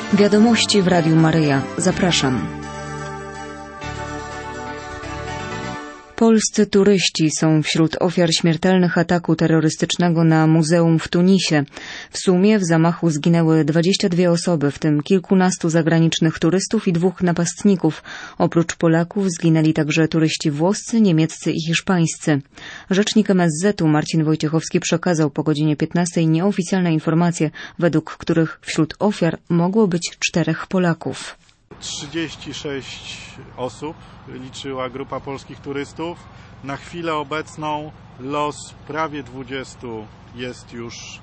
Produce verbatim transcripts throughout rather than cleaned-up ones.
Wiadomości w Radiu Maryja. Zapraszam. Polscy turyści są wśród ofiar śmiertelnych ataku terrorystycznego na muzeum w Tunisie. W sumie w zamachu zginęły dwadzieścia dwie osoby, w tym kilkunastu zagranicznych turystów i dwóch napastników. Oprócz Polaków zginęli także turyści włoscy, niemieccy i hiszpańscy. Rzecznik M S Z u Marcin Wojciechowski przekazał po godzinie piętnastej nieoficjalne informacje, według których wśród ofiar mogło być czterech Polaków. trzydzieści sześć osób liczyła grupa polskich turystów. Na chwilę obecną los prawie dwudziestu jest już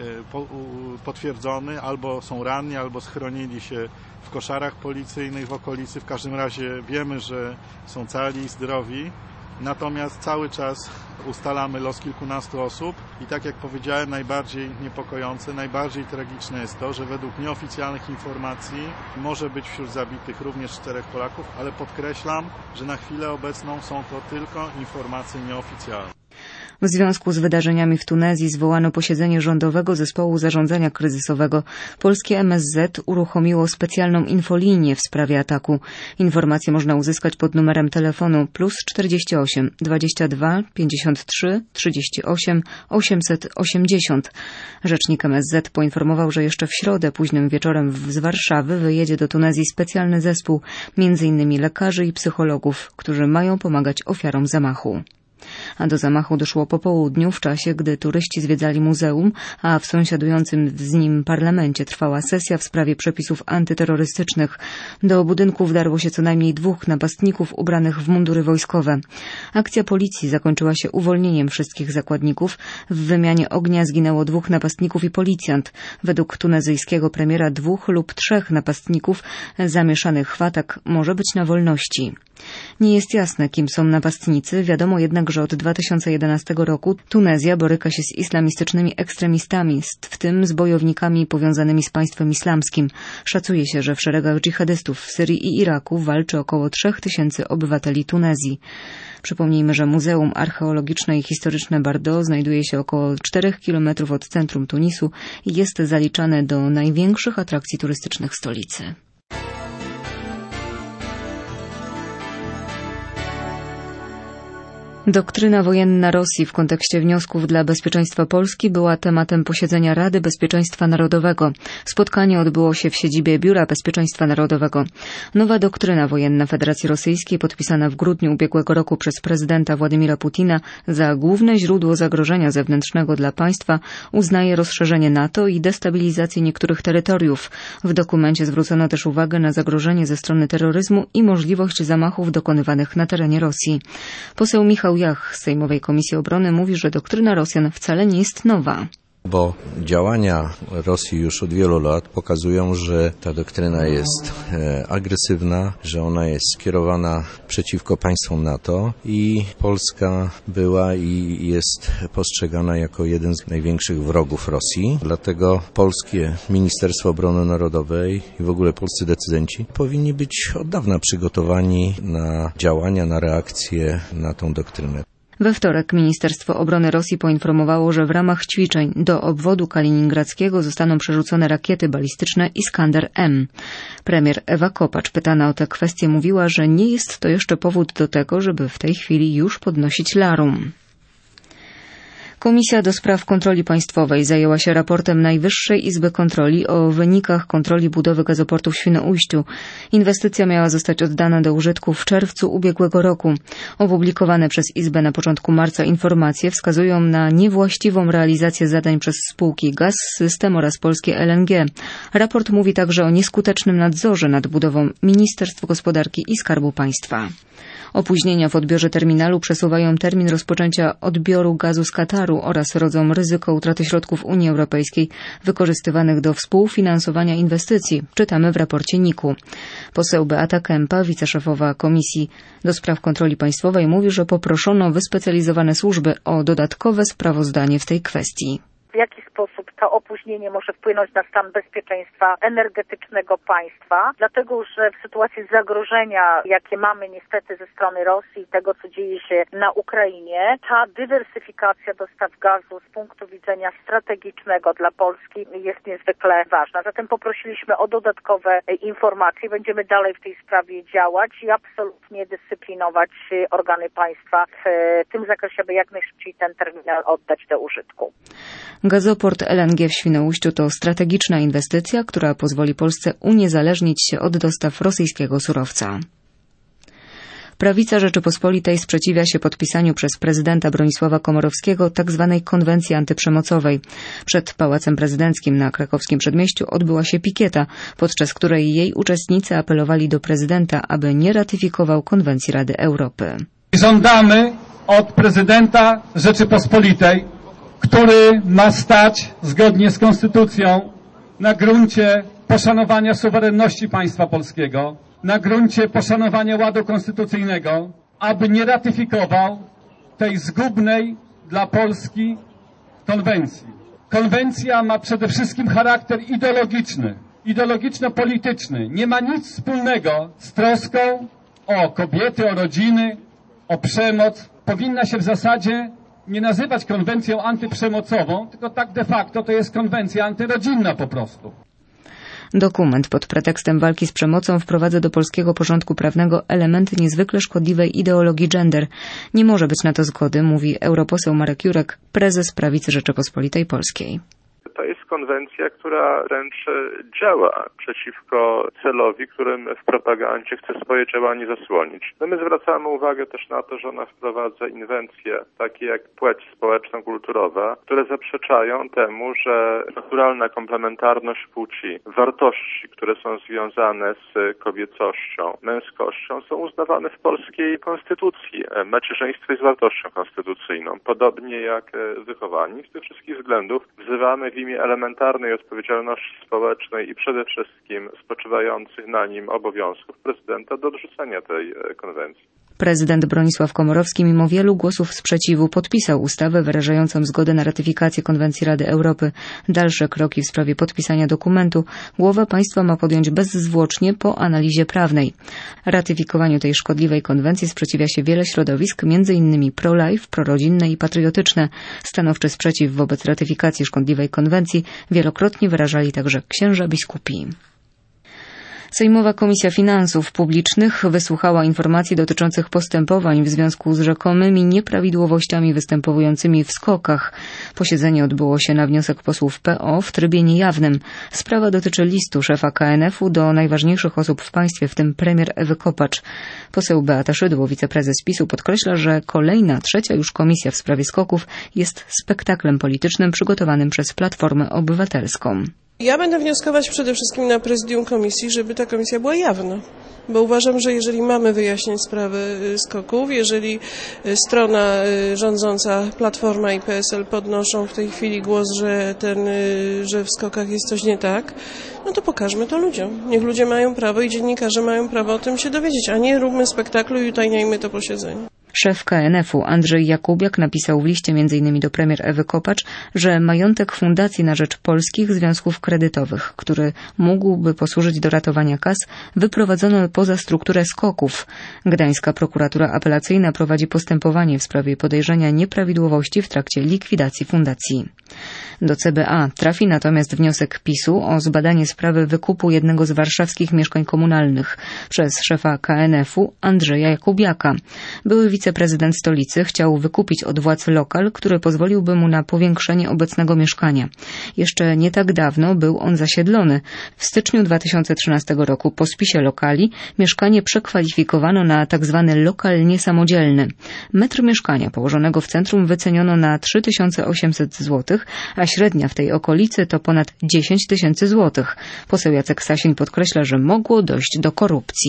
potwierdzony. Albo są ranni, albo schronili się w koszarach policyjnych w okolicy. W każdym razie wiemy, że są cali i zdrowi. Natomiast cały czas ustalamy los kilkunastu osób i tak jak powiedziałem, najbardziej niepokojące, najbardziej tragiczne jest to, że według nieoficjalnych informacji może być wśród zabitych również czterech Polaków, ale podkreślam, że na chwilę obecną są to tylko informacje nieoficjalne. W związku z wydarzeniami w Tunezji zwołano posiedzenie Rządowego Zespołu Zarządzania Kryzysowego. Polskie M S Z uruchomiło specjalną infolinię w sprawie ataku. Informacje można uzyskać pod numerem telefonu plus czterdzieści osiem, dwadzieścia dwa, pięćdziesiąt trzy, trzydzieści osiem, osiemset osiemdziesiąt. Rzecznik M S Z poinformował, że jeszcze w środę późnym wieczorem z Warszawy wyjedzie do Tunezji specjalny zespół, między innymi lekarzy i psychologów, którzy mają pomagać ofiarom zamachu. A do zamachu doszło po południu, w czasie, gdy turyści zwiedzali muzeum, a w sąsiadującym z nim parlamencie trwała sesja w sprawie przepisów antyterrorystycznych. Do budynku wdarło się co najmniej dwóch napastników ubranych w mundury wojskowe. Akcja policji zakończyła się uwolnieniem wszystkich zakładników. W wymianie ognia zginęło dwóch napastników i policjant. Według tunezyjskiego premiera dwóch lub trzech napastników zamieszanych w atak może być na wolności. Nie jest jasne, kim są napastnicy. Wiadomo jednak, że od dwa tysiące jedenastego roku Tunezja boryka się z islamistycznymi ekstremistami, w tym z bojownikami powiązanymi z państwem islamskim. Szacuje się, że w szeregach dżihadystów w Syrii i Iraku walczy około trzech tysięcy obywateli Tunezji. Przypomnijmy, że Muzeum Archeologiczne i Historyczne Bardo znajduje się około czterech kilometrów od centrum Tunisu i jest zaliczane do największych atrakcji turystycznych stolicy. Doktryna wojenna Rosji w kontekście wniosków dla bezpieczeństwa Polski była tematem posiedzenia Rady Bezpieczeństwa Narodowego. Spotkanie odbyło się w siedzibie Biura Bezpieczeństwa Narodowego. Nowa doktryna wojenna Federacji Rosyjskiej, podpisana w grudniu ubiegłego roku przez prezydenta Władimira Putina, za główne źródło zagrożenia zewnętrznego dla państwa uznaje rozszerzenie NATO i destabilizację niektórych terytoriów. W dokumencie zwrócono też uwagę na zagrożenie ze strony terroryzmu i możliwość zamachów dokonywanych na terenie Rosji. Poseł Michał Jach z Sejmowej Komisji Obrony mówi, że doktryna Rosjan wcale nie jest nowa. Bo działania Rosji już od wielu lat pokazują, że ta doktryna jest agresywna, że ona jest skierowana przeciwko państwom NATO i Polska była i jest postrzegana jako jeden z największych wrogów Rosji. Dlatego polskie Ministerstwo Obrony Narodowej i w ogóle polscy decydenci powinni być od dawna przygotowani na działania, na reakcje na tą doktrynę. We wtorek Ministerstwo Obrony Rosji poinformowało, że w ramach ćwiczeń do obwodu kaliningradzkiego zostaną przerzucone rakiety balistyczne Iskander M. Premier Ewa Kopacz, pytana o tę kwestię, mówiła, że nie jest to jeszcze powód do tego, żeby w tej chwili już podnosić larum. Komisja do Spraw Kontroli Państwowej zajęła się raportem Najwyższej Izby Kontroli o wynikach kontroli budowy gazoportu w Świnoujściu. Inwestycja miała zostać oddana do użytku w czerwcu ubiegłego roku. Opublikowane przez Izbę na początku marca informacje wskazują na niewłaściwą realizację zadań przez spółki Gaz System oraz Polskie L N G. Raport mówi także o nieskutecznym nadzorze nad budową Ministerstw Gospodarki i Skarbu Państwa. Opóźnienia w odbiorze terminalu przesuwają termin rozpoczęcia odbioru gazu z Kataru oraz rodzą ryzyko utraty środków Unii Europejskiej wykorzystywanych do współfinansowania inwestycji, czytamy w raporcie N I K-u. Poseł Beata Kępa, wiceszefowa Komisji do Spraw Kontroli Państwowej, mówi, że poproszono wyspecjalizowane służby o dodatkowe sprawozdanie w tej kwestii. jaki sposób to opóźnienie może wpłynąć na stan bezpieczeństwa energetycznego państwa, dlatego że w sytuacji zagrożenia, jakie mamy niestety ze strony Rosji i tego, co dzieje się na Ukrainie, ta dywersyfikacja dostaw gazu z punktu widzenia strategicznego dla Polski jest niezwykle ważna. Zatem poprosiliśmy o dodatkowe informacje. Będziemy dalej w tej sprawie działać i absolutnie dyscyplinować organy państwa w tym zakresie, aby jak najszybciej ten terminal oddać do użytku. Gazoport L N G w Świnoujściu to strategiczna inwestycja, która pozwoli Polsce uniezależnić się od dostaw rosyjskiego surowca. Prawica Rzeczypospolitej sprzeciwia się podpisaniu przez prezydenta Bronisława Komorowskiego tzw. konwencji antyprzemocowej. Przed Pałacem Prezydenckim na krakowskim Przedmieściu odbyła się pikieta, podczas której jej uczestnicy apelowali do prezydenta, aby nie ratyfikował konwencji Rady Europy. Żądamy od prezydenta Rzeczypospolitej, który ma stać zgodnie z konstytucją na gruncie poszanowania suwerenności państwa polskiego, na gruncie poszanowania ładu konstytucyjnego, aby nie ratyfikował tej zgubnej dla Polski konwencji. Konwencja ma przede wszystkim charakter ideologiczny, ideologiczno-polityczny. Nie ma nic wspólnego z troską o kobiety, o rodziny, o przemoc. Powinna się w zasadzie nie nazywać konwencją antyprzemocową, tylko tak de facto to jest konwencja antyrodzinna po prostu. Dokument pod pretekstem walki z przemocą wprowadza do polskiego porządku prawnego elementy niezwykle szkodliwej ideologii gender. Nie może być na to zgody, mówi europoseł Marek Jurek, prezes Prawicy Rzeczypospolitej Polskiej. To jest konwencja, która wręcz działa przeciwko celowi, którym w propagandzie chce swoje działanie zasłonić. No my zwracamy uwagę też na to, że ona wprowadza inwencje, takie jak płeć społeczno-kulturowa, które zaprzeczają temu, że naturalna komplementarność płci, wartości, które są związane z kobiecością, męskością, są uznawane w polskiej konstytucji. Macierzyństwo jest wartością konstytucyjną, podobnie jak wychowanie. Z tych wszystkich względów wzywamy w imię elementarnej odpowiedzialności społecznej i przede wszystkim spoczywających na nim obowiązków prezydenta do odrzucenia tej konwencji. Prezydent Bronisław Komorowski mimo wielu głosów sprzeciwu podpisał ustawę wyrażającą zgodę na ratyfikację konwencji Rady Europy. Dalsze kroki w sprawie podpisania dokumentu głowa państwa ma podjąć bezzwłocznie po analizie prawnej. Ratyfikowaniu tej szkodliwej konwencji sprzeciwia się wiele środowisk, między innymi pro-life, prorodzinne i patriotyczne. Stanowczy sprzeciw wobec ratyfikacji szkodliwej konwencji wielokrotnie wyrażali także księża biskupi. Sejmowa Komisja Finansów Publicznych wysłuchała informacji dotyczących postępowań w związku z rzekomymi nieprawidłowościami występującymi w skokach. Posiedzenie odbyło się na wniosek posłów P O w trybie niejawnym. Sprawa dotyczy listu szefa K N F u do najważniejszych osób w państwie, w tym premier Ewy Kopacz. Poseł Beata Szydło, wiceprezes PiSu, podkreśla, że kolejna, trzecia już komisja w sprawie skoków jest spektaklem politycznym przygotowanym przez Platformę Obywatelską. Ja będę wnioskować przede wszystkim na prezydium komisji, żeby ta komisja była jawna, bo uważam, że jeżeli mamy wyjaśnić sprawę skoków, jeżeli strona rządząca Platforma i P S L podnoszą w tej chwili głos, że, ten, że w skokach jest coś nie tak, no to pokażmy to ludziom. Niech ludzie mają prawo i dziennikarze mają prawo o tym się dowiedzieć, a nie róbmy spektaklu i utajniajmy to posiedzenie. Szef K N F u Andrzej Jakubiak napisał w liście między innymi do premier Ewy Kopacz, że majątek Fundacji na rzecz Polskich Związków Kredytowych, który mógłby posłużyć do ratowania kas, wyprowadzono poza strukturę skoków. Gdańska prokuratura apelacyjna prowadzi postępowanie w sprawie podejrzenia nieprawidłowości w trakcie likwidacji fundacji. Do C B A trafi natomiast wniosek PiSu o zbadanie sprawy wykupu jednego z warszawskich mieszkań komunalnych przez szefa K N F u Andrzeja Jakubiaka. Były wiceprezydent stolicy chciał wykupić od władz lokal, który pozwoliłby mu na powiększenie obecnego mieszkania. Jeszcze nie tak dawno był on zasiedlony. W styczniu dwa tysiące trzynastego roku po spisie lokali mieszkanie przekwalifikowano na tzw. lokal niesamodzielny. Metr mieszkania położonego w centrum wyceniono na trzy tysiące osiemset złotych, a średnia w tej okolicy to ponad dziesięć tysięcy złotych. Poseł Jacek Sasin podkreśla, że mogło dojść do korupcji.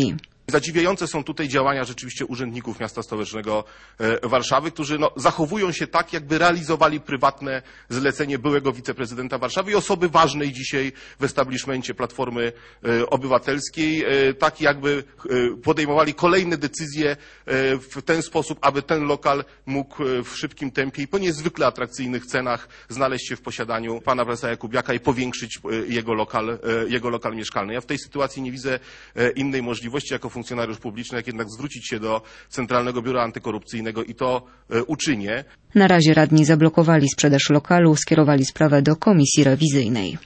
Zadziwiające są tutaj działania rzeczywiście urzędników miasta stołecznego Warszawy, którzy no, zachowują się tak, jakby realizowali prywatne zlecenie byłego wiceprezydenta Warszawy i osoby ważnej dzisiaj w establishmencie Platformy Obywatelskiej, tak jakby podejmowali kolejne decyzje w ten sposób, aby ten lokal mógł w szybkim tempie i po niezwykle atrakcyjnych cenach znaleźć się w posiadaniu pana profesora Jakubiaka i powiększyć jego lokal, jego lokal mieszkalny. Ja w tej sytuacji nie widzę innej możliwości jako funkcjonariusz publiczny, jak jednak zwrócić się do Centralnego Biura Antykorupcyjnego i to uczynię. Na razie radni zablokowali sprzedaż lokalu, skierowali sprawę do komisji rewizyjnej.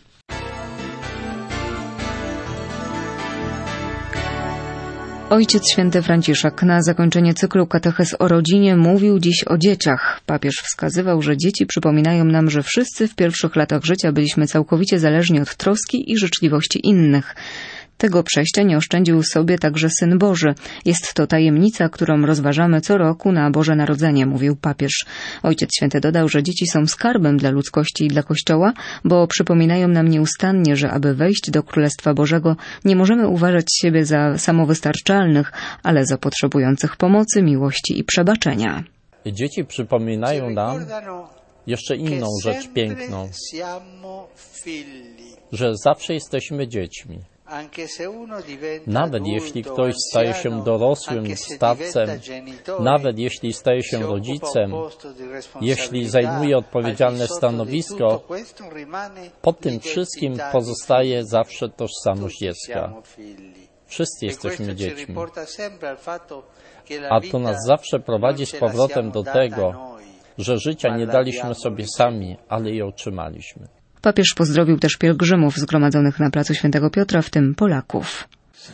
Ojciec Święty Franciszek na zakończenie cyklu katechez o rodzinie mówił dziś o dzieciach. Papież wskazywał, że dzieci przypominają nam, że wszyscy w pierwszych latach życia byliśmy całkowicie zależni od troski i życzliwości innych. Tego przejścia nie oszczędził sobie także Syn Boży. Jest to tajemnica, którą rozważamy co roku na Boże Narodzenie, mówił papież. Ojciec Święty dodał, że dzieci są skarbem dla ludzkości i dla Kościoła, bo przypominają nam nieustannie, że aby wejść do Królestwa Bożego, nie możemy uważać siebie za samowystarczalnych, ale za potrzebujących pomocy, miłości i przebaczenia. Dzieci przypominają nam jeszcze inną rzecz piękną, że zawsze jesteśmy dziećmi. Nawet jeśli ktoś staje się dorosłym starcem, nawet jeśli staje się rodzicem, jeśli zajmuje odpowiedzialne stanowisko, pod tym wszystkim pozostaje zawsze tożsamość dziecka. Wszyscy jesteśmy dziećmi. A to nas zawsze prowadzi z powrotem do tego, że życia nie daliśmy sobie sami, ale je otrzymaliśmy. Papież pozdrowił też pielgrzymów zgromadzonych na placu Świętego Piotra, w tym Polaków.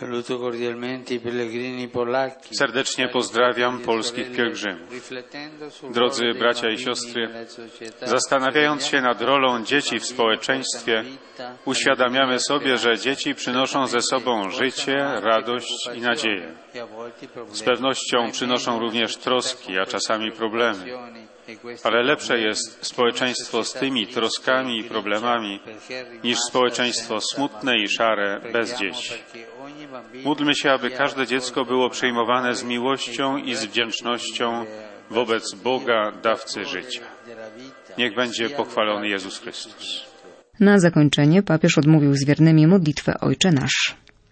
Serdecznie pozdrawiam polskich pielgrzymów. Drodzy bracia i siostry, zastanawiając się nad rolą dzieci w społeczeństwie, uświadamiamy sobie, że dzieci przynoszą ze sobą życie, radość i nadzieję. Z pewnością przynoszą również troski, a czasami problemy. Ale lepsze jest społeczeństwo z tymi troskami i problemami, niż społeczeństwo smutne i szare bez dzieci. Módlmy się, aby każde dziecko było przyjmowane z miłością i z wdzięcznością wobec Boga, dawcy życia. Niech będzie pochwalony Jezus Chrystus. Na zakończenie papież odmówił z wiernymi modlitwę Ojcze Nasz.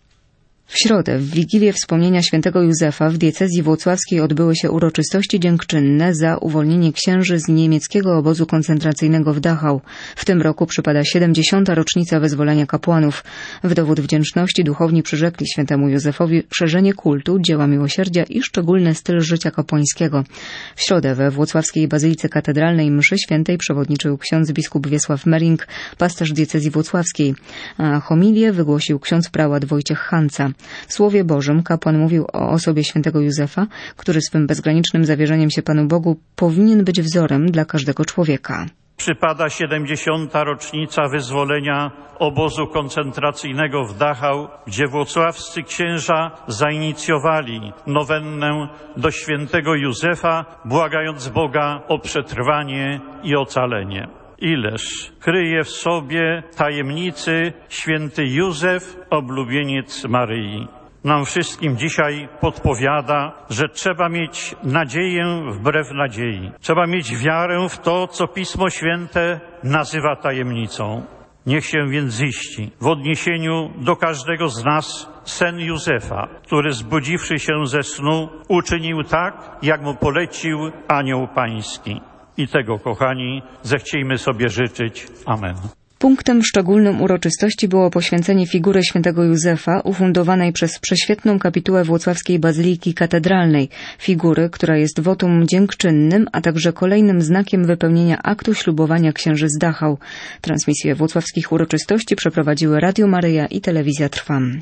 W środę, w Wigilię Wspomnienia Świętego Józefa w diecezji włocławskiej odbyły się uroczystości dziękczynne za uwolnienie księży z niemieckiego obozu koncentracyjnego w Dachau. W tym roku przypada siedemdziesiąta rocznica wyzwolenia kapłanów. W dowód wdzięczności duchowni przyrzekli świętemu Józefowi szerzenie kultu, dzieła miłosierdzia i szczególny styl życia kapłańskiego. W środę we włocławskiej Bazylice Katedralnej mszy świętej przewodniczył ksiądz biskup Wiesław Mering, pasterz diecezji włocławskiej, a homilię wygłosił ksiądz prałat Wojciech Hanca. W Słowie Bożym kapłan mówił o osobie świętego Józefa, który swym bezgranicznym zawierzeniem się Panu Bogu powinien być wzorem dla każdego człowieka. Przypada siedemdziesiąta rocznica wyzwolenia obozu koncentracyjnego w Dachau, gdzie włocławscy księża zainicjowali nowennę do świętego Józefa, błagając Boga o przetrwanie i ocalenie. Ileż kryje w sobie tajemnicy święty Józef, oblubieniec Maryi. Nam wszystkim dzisiaj podpowiada, że trzeba mieć nadzieję wbrew nadziei. Trzeba mieć wiarę w to, co Pismo Święte nazywa tajemnicą. Niech się więc ziści w odniesieniu do każdego z nas sen Józefa, który zbudziwszy się ze snu, uczynił tak, jak mu polecił anioł pański. I tego, kochani, zechciejmy sobie życzyć. Amen. Punktem szczególnym uroczystości było poświęcenie figury świętego Józefa ufundowanej przez prześwietną kapitułę włocławskiej Bazyliki Katedralnej. Figury, która jest wotum dziękczynnym, a także kolejnym znakiem wypełnienia aktu ślubowania księży z Dachau. Transmisję włocławskich uroczystości przeprowadziły Radio Maryja i Telewizja Trwam.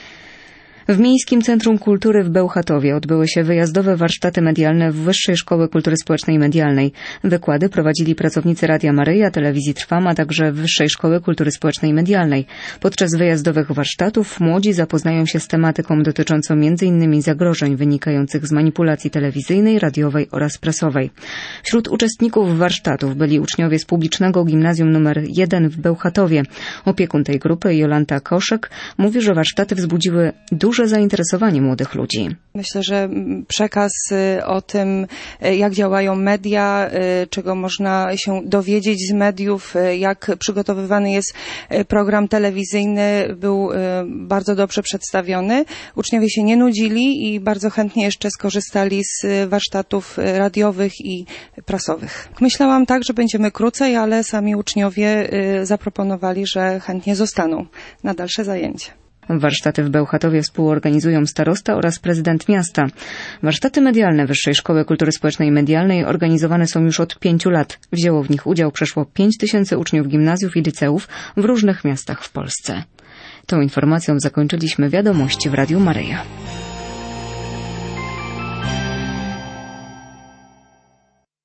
W Miejskim Centrum Kultury w Bełchatowie odbyły się wyjazdowe warsztaty medialne w Wyższej Szkoły Kultury Społecznej i Medialnej. Wykłady prowadzili pracownicy Radia Maryja, Telewizji Trwam, a także Wyższej Szkoły Kultury Społecznej i Medialnej. Podczas wyjazdowych warsztatów młodzi zapoznają się z tematyką dotyczącą między innymi zagrożeń wynikających z manipulacji telewizyjnej, radiowej oraz prasowej. Wśród uczestników warsztatów byli uczniowie z Publicznego Gimnazjum numer jeden w Bełchatowie. Opiekun tej grupy, Jolanta Koszek, mówi, że warsztaty wzbudziły duże duże zainteresowanie młodych ludzi. Myślę, że przekaz o tym, jak działają media, czego można się dowiedzieć z mediów, jak przygotowywany jest program telewizyjny, był bardzo dobrze przedstawiony. Uczniowie się nie nudzili i bardzo chętnie jeszcze skorzystali z warsztatów radiowych i prasowych. Myślałam tak, że będziemy krócej, ale sami uczniowie zaproponowali, że chętnie zostaną na dalsze zajęcia. Warsztaty w Bełchatowie współorganizują starosta oraz prezydent miasta. Warsztaty medialne Wyższej Szkoły Kultury Społecznej i Medialnej organizowane są już od pięciu lat. Wzięło w nich udział przeszło pięć tysięcy uczniów gimnazjów i liceów w różnych miastach w Polsce. Tą informacją zakończyliśmy wiadomości w Radiu Maryja.